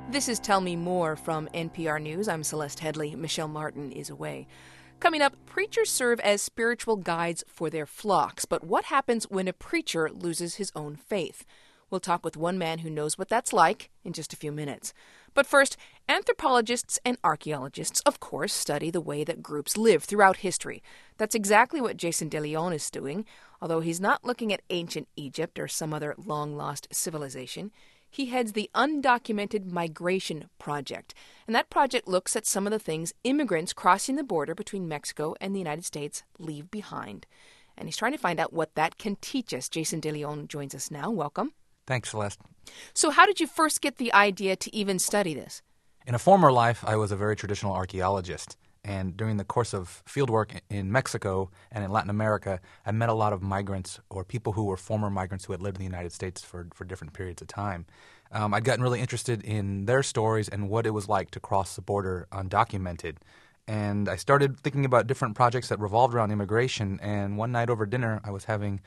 This is Tell Me More from NPR News. I'm Celeste Headley. Michelle Martin is away. Coming up, preachers serve as spiritual guides for their flocks. But what happens when a preacher loses his own faith? We'll talk with one man who knows what that's like in just a few minutes. But first, anthropologists and archaeologists, of course, study the way that groups live throughout history. That's exactly what Jason DeLeon is doing, although he's not looking at ancient Egypt or some other long-lost civilization. He heads the Undocumented Migration Project, and that project looks at some of the things immigrants crossing the border between Mexico and the United States leave behind. And he's trying to find out what that can teach us. Jason DeLeon joins us now. Welcome. Thanks, Celeste. So how did you first get the idea to even study this? In a former life, I was a very traditional archaeologist. And during the course of fieldwork in Mexico and in Latin America, I met a lot of migrants or people who were former migrants who had lived in the United States for different periods of time. I'd gotten really interested in their stories and what it was like to cross the border undocumented. And I started thinking about different projects that revolved around immigration. And one night over dinner, I was having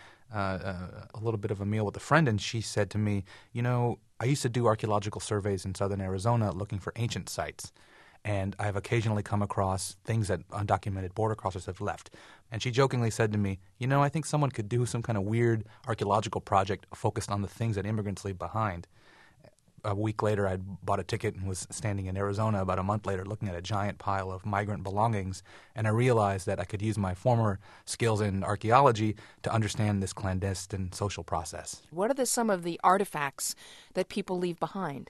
a little bit of a meal with a friend, and she said to me, I used to do archaeological surveys in southern Arizona looking for ancient sites. And I've occasionally come across things that undocumented border crossers have left. And she jokingly said to me, I think someone could do some kind of weird archaeological project focused on the things that immigrants leave behind. A week later, I'd bought a ticket and was standing in Arizona about a month later looking at a giant pile of migrant belongings, and I realized that I could use my former skills in archaeology to understand this clandestine social process. What are some of the artifacts that people leave behind?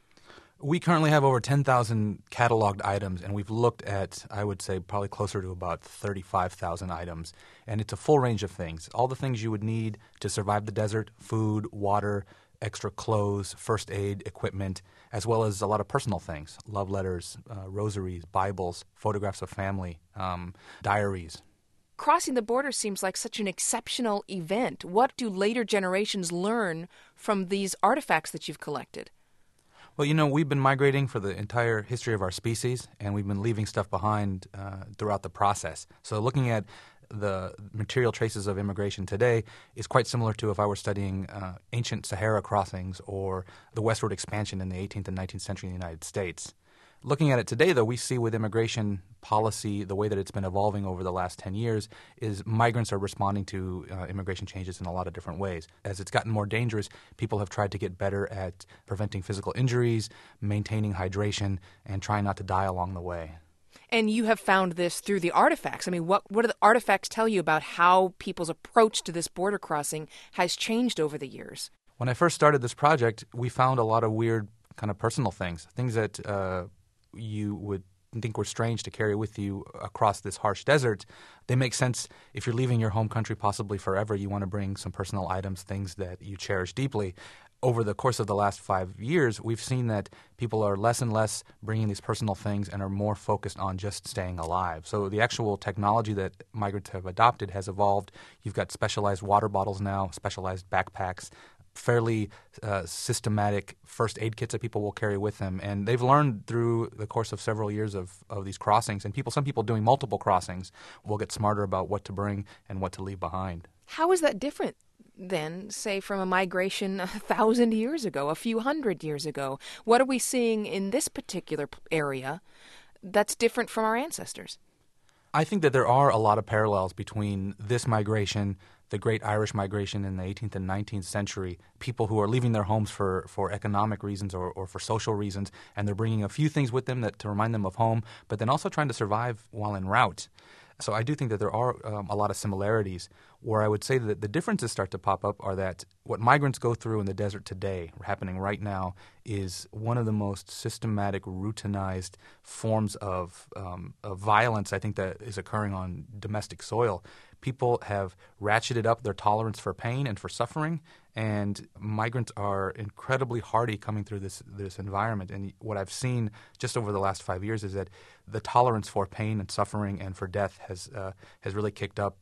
We currently have over 10,000 cataloged items, and we've looked at, I would say, probably closer to about 35,000 items. And it's a full range of things. All the things you would need to survive the desert: food, water, extra clothes, first aid equipment, as well as a lot of personal things: love letters, rosaries, Bibles, photographs of family, diaries. Crossing the border seems like such an exceptional event. What do later generations learn from these artifacts that you've collected? Well, we've been migrating for the entire history of our species, and we've been leaving stuff behind throughout the process. So looking at the material traces of immigration today is quite similar to if I were studying ancient Sahara crossings or the westward expansion in the 18th and 19th century in the United States. Looking at it today, though, we see with immigration policy, the way that it's been evolving over the last 10 years, is migrants are responding to immigration changes in a lot of different ways. As it's gotten more dangerous, people have tried to get better at preventing physical injuries, maintaining hydration, and trying not to die along the way. And you have found this through the artifacts. I mean, what do the artifacts tell you about how people's approach to this border crossing has changed over the years? When I first started this project, we found a lot of weird kind of personal things that you would think were strange to carry with you across this harsh desert. They make sense if you're leaving your home country possibly forever. You want to bring some personal items, things that you cherish deeply. Over the course of the last 5 years, we've seen that people are less and less bringing these personal things and are more focused on just staying alive. So the actual technology that migrants have adopted has evolved. You've got specialized water bottles now, specialized backpacks, fairly systematic first aid kits that people will carry with them. And they've learned through the course of several years of these crossings, and some people doing multiple crossings will get smarter about what to bring and what to leave behind. How is that different then, say, from a migration 1,000 years ago, a few hundred years ago? What are we seeing in this particular area that's different from our ancestors? I think that there are a lot of parallels between this migration, the Great Irish Migration in the 18th and 19th century, people who are leaving their homes for economic reasons or for social reasons, and they're bringing a few things with them to remind them of home, but then also trying to survive while en route. So I do think that there are a lot of similarities. Where I would say that the differences start to pop up are that what migrants go through in the desert today, happening right now, is one of the most systematic, routinized forms of violence I think that is occurring on domestic soil. People have ratcheted up their tolerance for pain and for suffering, and migrants are incredibly hardy coming through this environment. And what I've seen just over the last 5 years is that the tolerance for pain and suffering and for death has really kicked up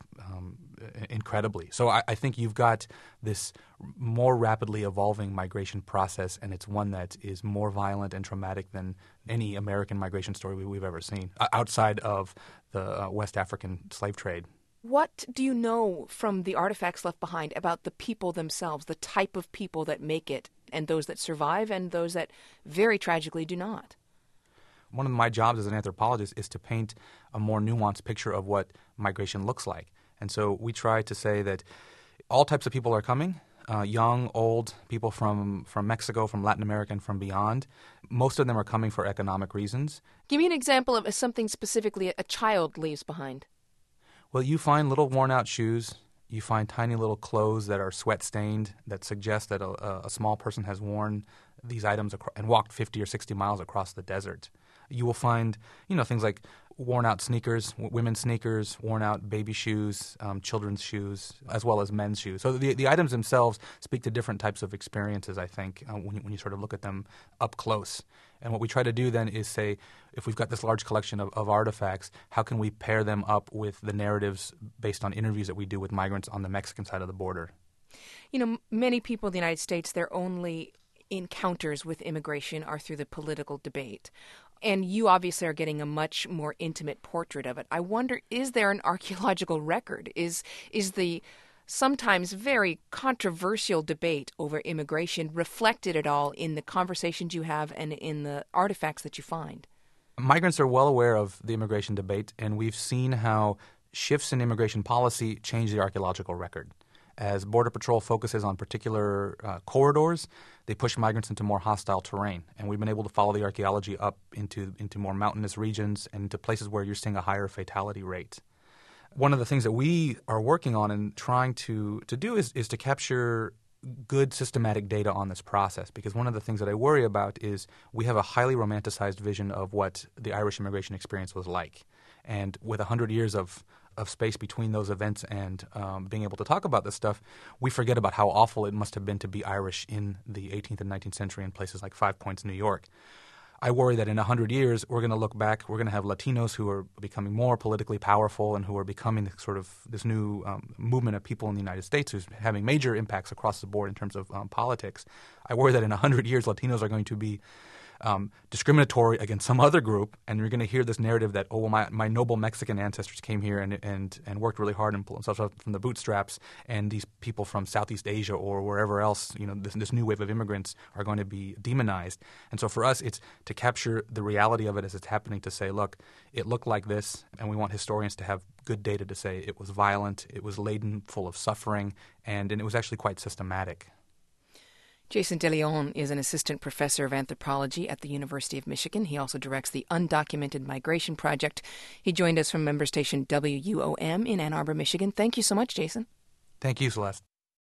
incredibly. So I think you've got this more rapidly evolving migration process, and it's one that is more violent and traumatic than any American migration story we've ever seen, outside of the West African slave trade. What do you know from the artifacts left behind about the people themselves, the type of people that make it and those that survive and those that very tragically do not. One of my jobs as an anthropologist is to paint a more nuanced picture of what migration looks like. And so we try to say that all types of people are coming, young, old, people from Mexico, from Latin America, and from beyond. Most of them are coming for economic reasons. Give me an example of something specifically a child leaves behind. Well, you find little worn-out shoes. You find tiny little clothes that are sweat-stained that suggest that a small person has worn these items and walked 50 or 60 miles across the desert. You will find, things like worn-out sneakers, women's sneakers, worn-out baby shoes, children's shoes, as well as men's shoes. So the items themselves speak to different types of experiences, I think, when you sort of look at them up close. And what we try to do then is say, if we've got this large collection of artifacts, how can we pair them up with the narratives based on interviews that we do with migrants on the Mexican side of the border? Many people in the United States, their only encounters with immigration are through the political debate. And you obviously are getting a much more intimate portrait of it. I wonder, is there an archaeological record? Is the sometimes very controversial debate over immigration reflected at all in the conversations you have and in the artifacts that you find? Migrants are well aware of the immigration debate, and we've seen how shifts in immigration policy change the archaeological record. As Border Patrol focuses on particular corridors, they push migrants into more hostile terrain. And we've been able to follow the archaeology up into more mountainous regions and into places where you're seeing a higher fatality rate. One of the things that we are working on and trying to do is to capture good systematic data on this process, because one of the things that I worry about is we have a highly romanticized vision of what the Irish immigration experience was like. And with 100 years of space between those events and being able to talk about this stuff, we forget about how awful it must have been to be Irish in the 18th and 19th century in places like Five Points, New York. I worry that in 100 years, we're going to look back, we're going to have Latinos who are becoming more politically powerful and who are becoming sort of this new movement of people in the United States who's having major impacts across the board in terms of politics. I worry that in 100 years, Latinos are going to be discriminatory against some other group, and you're going to hear this narrative that, my noble Mexican ancestors came here and worked really hard and pulled themselves up from the bootstraps, and these people from Southeast Asia or wherever else, this new wave of immigrants are going to be demonized. And so for us, it's to capture the reality of it as it's happening, to say, look, it looked like this, and we want historians to have good data to say it was violent, it was laden full of suffering, and it was actually quite systematic. Jason DeLeon is an assistant professor of anthropology at the University of Michigan. He also directs the Undocumented Migration Project. He joined us from member station WUOM in Ann Arbor, Michigan. Thank you so much, Jason. Thank you, Celeste.